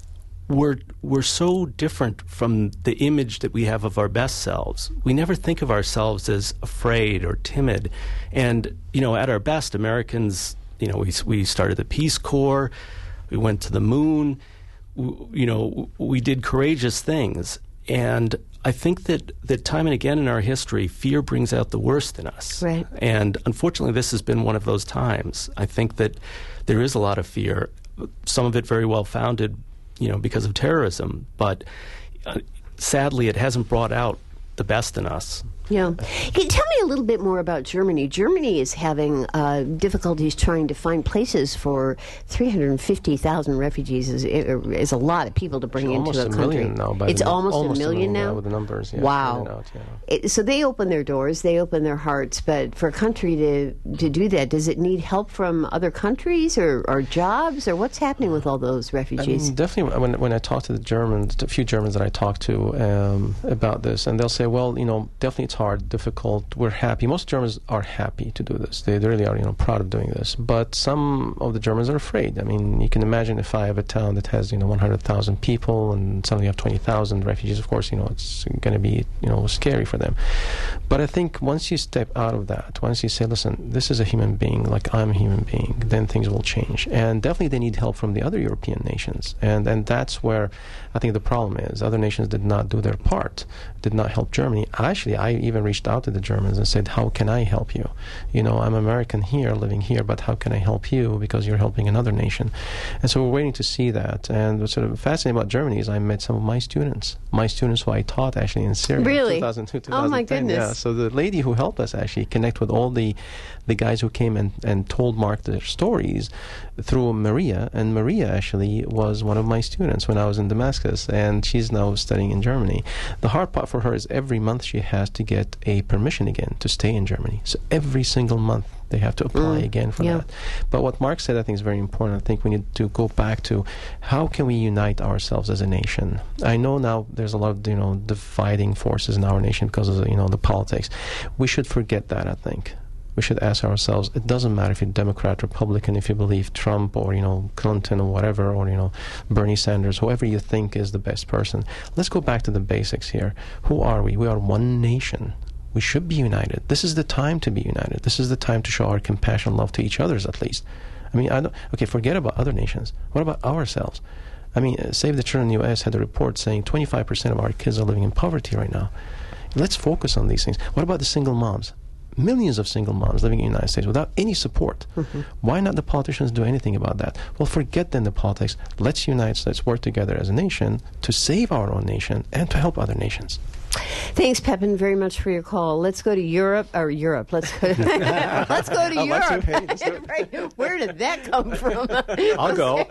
we're we're so different from the image that we have of our best selves. We never think of ourselves as afraid or timid. And, you know, at our best, Americans, you know, we we started the Peace Corps, we went to the moon, w- you know, we did courageous things. And I think that, that time and again in our history, fear brings out the worst in us. Right. And unfortunately, this has been one of those times. I think that there is a lot of fear, some of it very well founded, you know, because of terrorism. But uh, sadly, it hasn't brought out the best in us. Yeah. Can you tell me a little bit more about Germany? Germany is having uh, difficulties trying to find places for three hundred fifty thousand refugees. Is, is a lot of people to bring It's into almost a a country. million now. By It's the, almost, almost a million now? with the numbers, yeah. Wow. Out, yeah. It, so they open their doors, they open their hearts, but for a country to, to do that, does it need help from other countries or, or jobs, or what's happening with all those refugees? I mean, definitely, when when I talk to the Germans, a few Germans that I talk to um, about this, and they'll say, well, you know, definitely it's hard, difficult. We're happy. Most Germans are happy to do this. They, they really are, you know, proud of doing this. But some of the Germans are afraid. I mean, you can imagine if I have a town that has, you know, one hundred thousand people and suddenly you have twenty thousand refugees, of course, you know, it's going to be, you know, scary for them. But I think once you step out of that, once you say, listen, this is a human being, like I'm a human being, then things will change. And definitely they need help from the other European nations. And, and that's where I think the problem is. Other nations did not do their part, did not help Germany. Actually, I even reached out to the Germans and said, how can I help you? You know, I'm American here, living here, but how can I help you because you're helping another nation? And so we're waiting to see that. And what's sort of fascinating about Germany is I met some of my students, my students who I taught actually in Syria. Really? two thousand two, Oh, my two thousand ten, goodness. Yeah. So the lady who helped us actually connect with all the, the guys who came and, and told Mark their stories through Maria. And Maria actually was one of my students when I was in Damascus, and she's now studying in Germany. The hard part for her is every month she has to get a permission again to stay in Germany. So every single month they have to apply Mm, again for yeah. that. But what Mark said I think is very important. I think we need to go back to how can we unite ourselves as a nation. I know now there's a lot of, you know, dividing forces in our nation because of, you know, the politics. We should forget that, I think. We should ask ourselves, it doesn't matter if you're Democrat, Republican, if you believe Trump or, you know, Clinton or whatever, or, you know, Bernie Sanders, whoever you think is the best person. Let's go back to the basics here. Who are we? We are one nation. We should be united. This is the time to be united. This is the time to show our compassion and love to each other, at least. I mean, I don't, okay, forget about other nations. What about ourselves? I mean, uh, Save the Children U S had a report saying twenty-five percent of our kids are living in poverty right now. Let's focus on these things. What about the single moms? Millions of single moms living in the United States without any support. Mm-hmm. Why not the politicians do anything about that? Well, forget then the politics. Let's unite, let's work together as a nation to save our own nation and to help other nations. Thanks, Pepin, very much for your call. Let's go to Europe, or Europe. Let's go to, let's go to Europe. Right. Where did that come from? I'll go.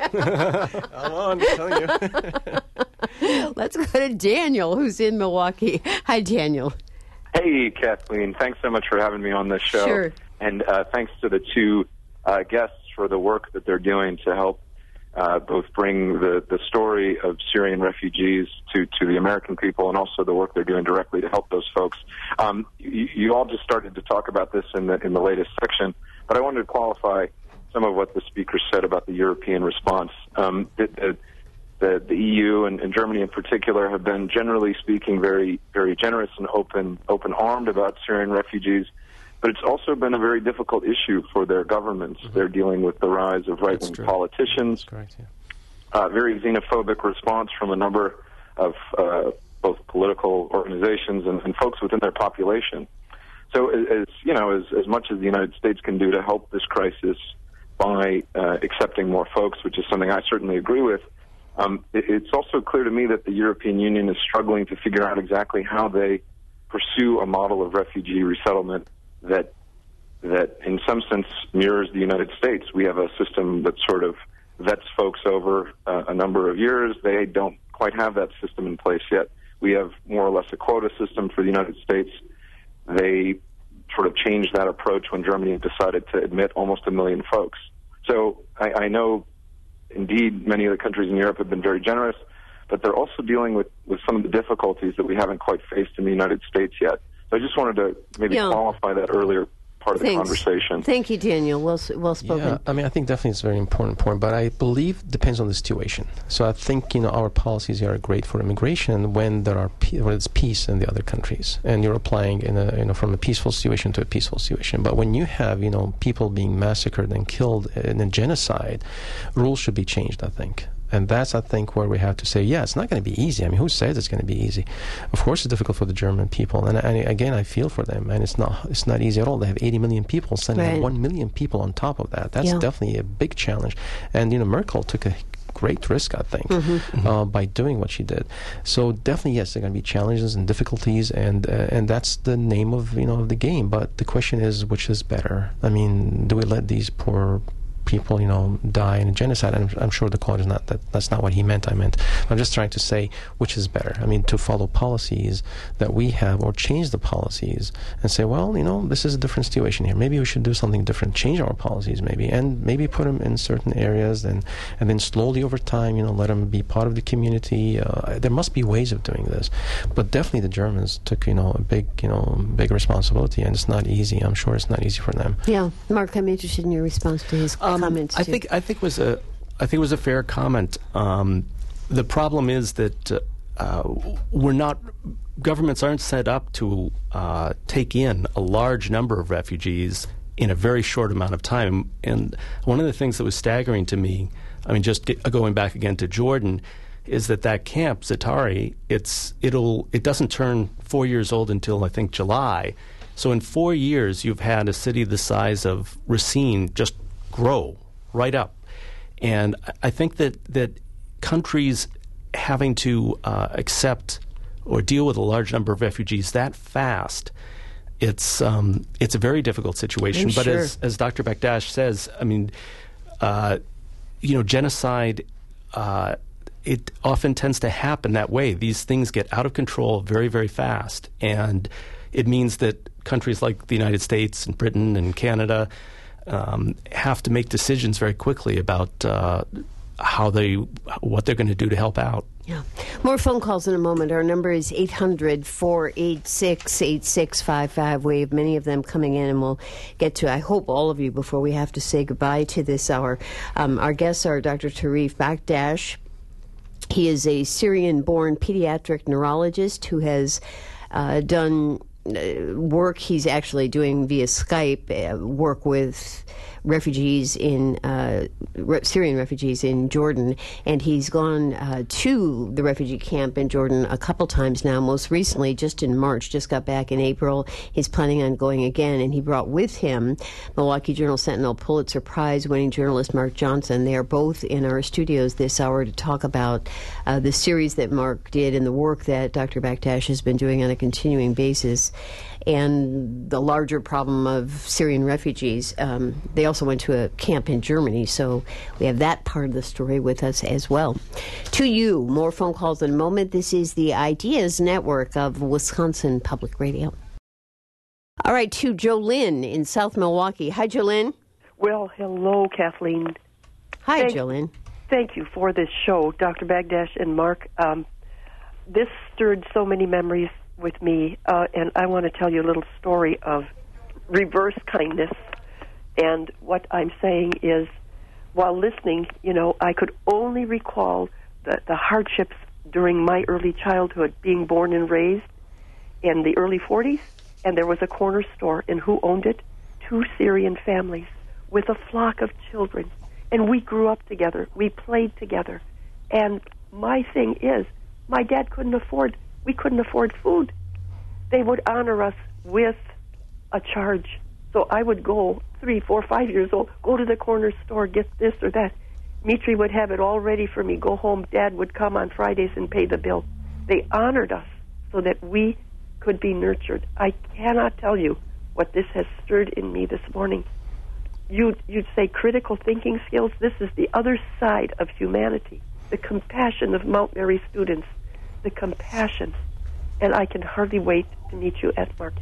I'm on, I'm telling you. Let's go to Daniel, who's in Milwaukee. Hi, Daniel. Hey, Kathleen. Thanks so much for having me on this show. Sure. And uh, thanks to the two uh, guests for the work that they're doing to help uh, both bring the, the story of Syrian refugees to, to the American people, and also the work they're doing directly to help those folks. Um, you, you all just started to talk about this in the, in the latest section, but I wanted to qualify some of what the speaker said about the European response. Um, the, the, the, the E U and, and Germany in particular have been, generally speaking, very, very generous and open, open-armed about Syrian refugees. But it's also been a very difficult issue for their governments. Mm-hmm. They're dealing with the rise of right-wing politicians. That's correct, yeah. Uh, very xenophobic response from a number of uh, both political organizations and, and folks within their population. So, as you know, as, as much as the United States can do to help this crisis by uh, accepting more folks, which is something I certainly agree with, um, it, it's also clear to me that the European Union is struggling to figure out exactly how they pursue a model of refugee resettlement that that in some sense mirrors the United States. We have a system that sort of vets folks over uh, a number of years. They don't quite have that system in place yet. We have more or less a quota system for the United States. They sort of changed that approach when Germany decided to admit almost a million folks. So I, I know, indeed, many of the countries in Europe have been very generous, but they're also dealing with, with some of the difficulties that we haven't quite faced in the United States yet. So I just wanted to maybe yeah. qualify that earlier part of Thanks. the conversation. Thank you, Daniel. Well, well spoken. Yeah, I mean, I think definitely it's a very important point, but I believe it depends on the situation. So I think, you know, our policies here are great for immigration when there are pe- when it's peace in the other countries, and you're applying in a, you know, from a peaceful situation to a peaceful situation. But when you have, you know, people being massacred and killed in a genocide, rules should be changed, I think. And that's, I think, where we have to say, yeah, it's not going to be easy. I mean, who says it's going to be easy? Of course, it's difficult for the German people, and, and again, I feel for them. And it's not, it's not easy at all. They have eighty million people, sending Right. one million people on top of that. That's Yeah. definitely a big challenge. And you know, Merkel took a great risk, I think, Mm-hmm. uh, by doing what she did. So definitely, yes, there are going to be challenges and difficulties, and uh, and that's the name of you know of the game. But the question is, which is better? I mean, do we let these poor people, you know, die in a genocide? I'm, I'm sure the caller is not that. That's not what he meant. I meant. I'm just trying to say which is better. I mean, to follow policies that we have, or change the policies and say, well, you know, this is a different situation here. Maybe we should do something different. Change our policies, maybe, and maybe put them in certain areas, and and then slowly over time, you know, let them be part of the community. Uh, there must be ways of doing this, but definitely the Germans took, you know, a big, you know, big responsibility, and it's not easy. I'm sure it's not easy for them. Yeah, Mark, I'm interested in your response to his Um, comments. I too. think I think was a I think it was a fair comment. Um, the problem is that uh, uh, we're not governments aren't set up to uh, take in a large number of refugees in a very short amount of time. And one of the things that was staggering to me, I mean, just get, going back again to Jordan, is that that camp Zaatari, it's it'll it doesn't turn four years old until I think July. So in four years, you've had a city the size of Racine just grow right up. And I think that, that countries having to uh, accept or deal with a large number of refugees that fast, it's um, it's a very difficult situation. I'm but sure. as as Doctor Bekdash says, I mean, uh, you know, genocide, uh, it often tends to happen that way. These things get out of control very, very fast. And it means that countries like the United States and Britain and Canada um, have to make decisions very quickly about uh, how they, what they're going to do to help out. Yeah. More phone calls in a moment. Our number is eight hundred, four eight six, eight six five five. We have many of them coming in, and we'll get to, I hope, all of you before we have to say goodbye to this hour. Um, our guests are Doctor Tarif Bakdash. He is a Syrian-born pediatric neurologist who has uh, done uh, work. He's actually doing via Skype uh, work with refugees in uh, re- Syrian refugees in Jordan, and he's gone uh, to the refugee camp in Jordan a couple times now. Most recently, just in March, just got back in April. He's planning on going again, and he brought with him Milwaukee Journal Sentinel Pulitzer Prize winning journalist Mark Johnson. They are both in our studios this hour to talk about uh, the series that Mark did and the work that Doctor Bakdash has been doing on a continuing basis, and the larger problem of Syrian refugees. Um, they also went to a camp in Germany, so we have that part of the story with us as well. To you, more phone calls in a moment. This is the Ideas Network of Wisconsin Public Radio. All right, to Jolynn in South Milwaukee. Hi, Jolynn. Well, hello, Kathleen. Hi, Thank- Jolynn. Thank you for this show, Doctor Bakdash and Mark. Um, this stirred so many memories with me, uh, and I want to tell you a little story of reverse kindness. And what I'm saying is, while listening, you know, I could only recall the, the hardships during my early childhood, being born and raised in the early forties, and there was a corner store, and who owned it? Two Syrian families with a flock of children. And we grew up together. We played together. And my thing is, my dad couldn't afford, we couldn't afford food. They would honor us with a charge. So I would go, three, four, five years old, go to the corner store, get this or that. Mitri would have it all ready for me, go home. Dad would come on Fridays and pay the bill. They honored us so that we could be nurtured. I cannot tell you what this has stirred in me this morning. You'd, you'd say critical thinking skills. This is the other side of humanity, the compassion of Mount Mary students, the compassion. And I can hardly wait to meet you at Marquette.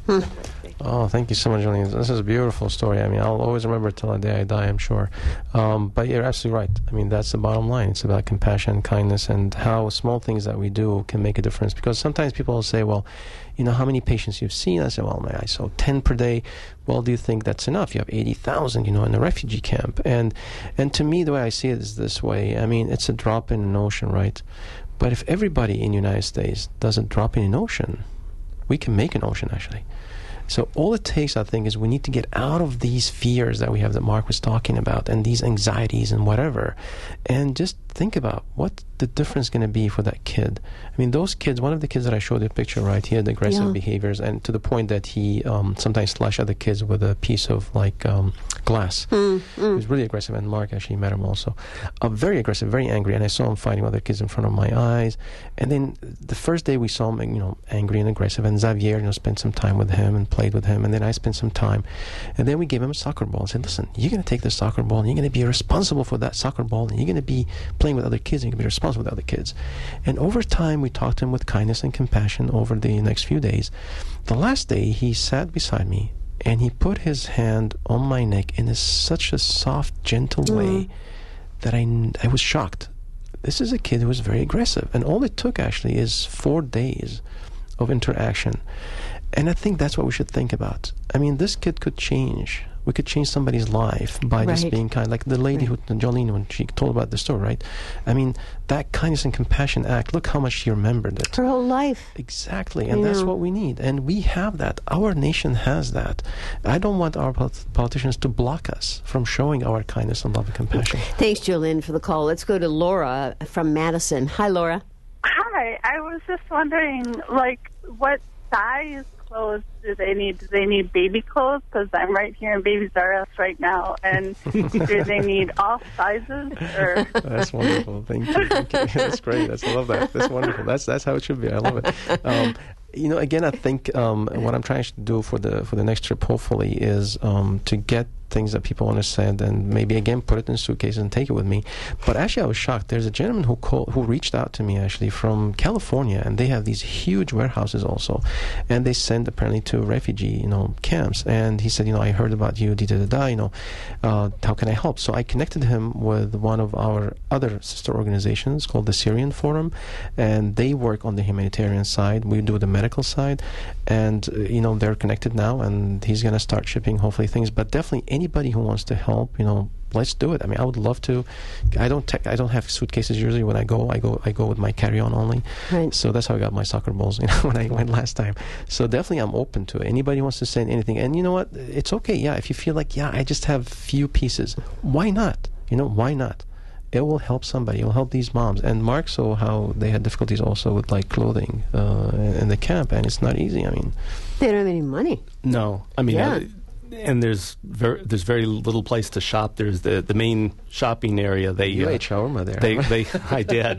Hmm. Oh, thank you so much, Jolene. This is a beautiful story. I mean, I'll always remember it till the day I die, I'm sure. Um, but you're absolutely right. I mean, that's the bottom line. It's about compassion, kindness, and how small things that we do can make a difference. Because sometimes people will say, well, you know, how many patients you've seen? I say, well, man, I saw ten per day. Well, do you think that's enough? You have eighty thousand, you know, in a refugee camp. And, and to me, the way I see it is this way. I mean, it's a drop in an ocean, right? But if everybody in the United States does a drop in an ocean, we can make an ocean, actually. So all it takes, I think, is we need to get out of these fears that we have that Mark was talking about and these anxieties and whatever, and just think about what the difference is going to be for that kid. I mean, those kids, one of the kids that I showed you a picture, right, he had aggressive yeah. behaviors, and to the point that he um, sometimes slashed other kids with a piece of, like, um, glass. Mm, mm. He was really aggressive, and Mark actually met him also. Uh, very aggressive, very angry, and I saw him fighting other kids in front of my eyes. And then the first day we saw him, you know, angry and aggressive, and Xavier, you know, spent some time with him and played with him, and then I spent some time. And then we gave him a soccer ball and said, listen, you're going to take this soccer ball, and you're going to be responsible for that soccer ball, and you're going to be playing with other kids, and you're going to be responsible with other kids. And over time, we talked to him with kindness and compassion over the next few days. The last day, he sat beside me, and he put his hand on my neck in a, such a soft, gentle mm. way that I, I was shocked. This is a kid who was very aggressive, and all it took, actually, is four days of interaction. And I think that's what we should think about. I mean, this kid could change. We could change somebody's life by right. just being kind. Like the lady, right. who, Jolene, when she told about the story, right? I mean, that kindness and compassion act, look how much she remembered it. Her whole life. Exactly. And yeah. that's what we need. And we have that. Our nation has that. I don't want our politicians to block us from showing our kindness and love and compassion. Thanks, Jolene, for the call. Let's go to Laura from Madison. Hi, Laura. Hi. I was just wondering, like, what size clothes do they need? Do they need baby clothes? Because I'm right here in Babies R Us right now. And do they need all sizes? Or? That's wonderful. Thank you. Thank you. That's great. That's, I love that. That's wonderful. That's that's how it should be. I love it. Um, you know, again, I think um, what I'm trying to do for the for the next trip, hopefully, is um, to get things that people understand, and maybe again put it in a suitcase and take it with me. But actually, I was shocked. There's a gentleman who called, who reached out to me actually from California, and they have these huge warehouses also, and they send apparently to refugee, you know, camps. And he said, you know, I heard about you, da da da da. You know, uh, how can I help? So I connected him with one of our other sister organizations called the Syrian Forum, and they work on the humanitarian side. We do the medical side, and uh, you know, they're connected now, and he's going to start shipping hopefully things. But definitely anybody who wants to help, you know, let's do it. I mean, I would love to. I don't. Te- I don't have suitcases usually when I go. I go. I go with my carry-on only. Right. So that's how I got my soccer balls. You know, when I went last time. So definitely, I'm open to it. Anybody wants to send anything, and you know what? It's okay. Yeah, if you feel like, yeah, I just have few pieces. Why not? You know, why not? It will help somebody. It will help these moms. And Mark saw how they had difficulties also with like clothing uh, in the camp, and it's not easy. I mean, they don't have any money. No, I mean. Yeah. Uh, And there's very there's very little place to shop. There's the, the main shopping area. They you uh, ate shawarma there. They they I did,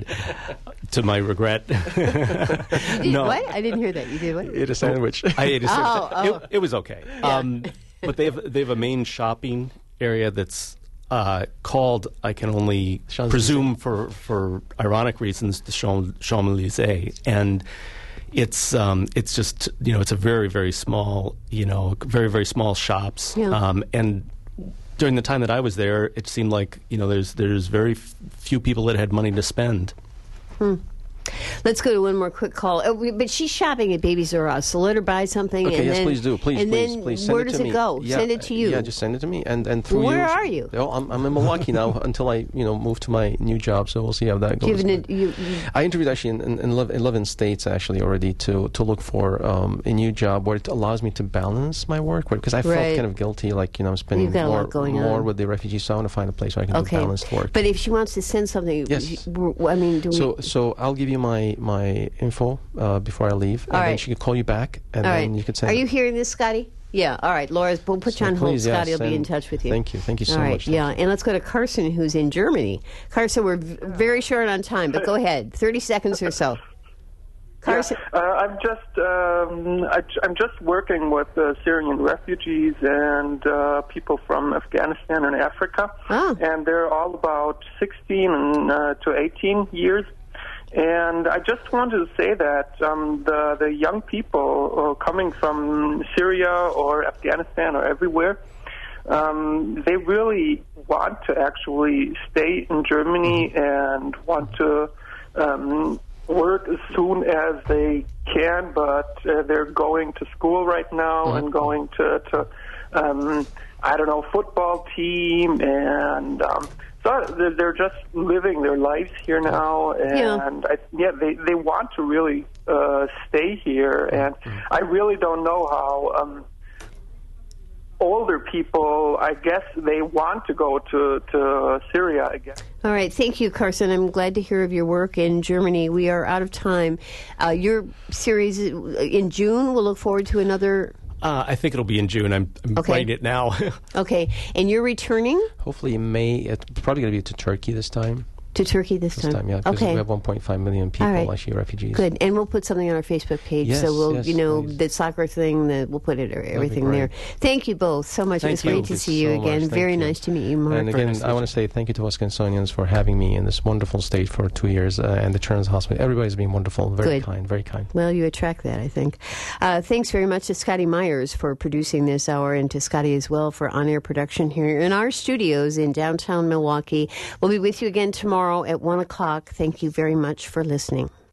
to my regret. You did no. what? I didn't hear that. You did what? You ate a sandwich. I ate a sandwich. Oh, oh. It, it was okay. Yeah. Um, but they have they have a main shopping area that's uh, called, I can only presume for for ironic reasons, the Champs-Élysées, and It's um, it's just, you know, it's a very, very small, you know, very, very small shops. Yeah. Um, and during the time that I was there, it seemed like, you know, there's there's very f- few people that had money to spend. Hmm. Let's go to one more quick call. Oh, we, but she's shopping at Babies R Us, so let her buy something. Okay, and yes, then, please do. Please, and please, then please. Send where it does to it me. go? Yeah, send it to you. Yeah, just send it to me. And, and through Where you. are you? Oh, I'm, I'm in Milwaukee now until I, you know, move to my new job, so we'll see how that goes. You an, you, you, I interviewed actually in, in, in eleven states actually already to, to look for um, a new job where it allows me to balance my work, because I felt right. kind of guilty, like, you know, I'm spending more, more with the refugees, so I want to find a place where I can okay. do balanced work. But if she wants to send something, yes. I mean, do so, we... So I'll give you my, my info uh, before I leave, and all then right. she could call you back, and all then right. you could send Are it. you hearing this, Scotty? Yeah, all right. Laura, we'll put so you on hold. please, yeah, Scotty will send, be in touch with you. Thank you. Thank you so all right, much. Yeah, and let's go to Carson, who's in Germany. Carson, we're v- very short on time, but go ahead. thirty seconds or so. Carson? Yeah, uh, I'm just um, I, I'm just working with uh, Syrian refugees and uh, people from Afghanistan and Africa, oh. and they're all about sixteen and, uh, to eighteen years. And I just wanted to say that um, the, the young people uh, coming from Syria or Afghanistan or everywhere, um, they really want to actually stay in Germany and want to um, work as soon as they can, but uh, they're going to school right now mm-hmm. and going to, to um, I don't know, football team, and um, so they're just living their lives here now, and yeah, I, yeah they, they want to really uh, stay here, and mm-hmm. I really don't know how um, older people, I guess they want to go to, to Syria again. All right. Thank you, Carson. I'm glad to hear of your work in Germany. We are out of time. Uh, your series in June, we'll look forward to another... Uh, I think it'll be in June. I'm, I'm okay. writing it now. Okay. And you're returning? Hopefully in May. It's probably going to be to Turkey this time. To Turkey this, this time? time, yeah. Because okay. we have one point five million people, right. actually, refugees. Good. And we'll put something on our Facebook page. Yes, so we'll, yes, you know, please. the soccer thing, the, we'll put it everything there. Thank you both so much. Thank it was you. great to Thank see you you so again. much. Very Thank nice you. to meet you, Mark. And again, nice I want to say thank you to Wisconsinians for having me in this wonderful state for two years uh, and the Children's Hospital. Everybody's been wonderful. Very Good. kind. Very kind. Well, you attract that, I think. Uh, thanks very much to Scotty Myers for producing this hour, and to Scotty as well for on-air production here in our studios in downtown Milwaukee. We'll be with you again tomorrow at one o'clock. Thank you very much for listening.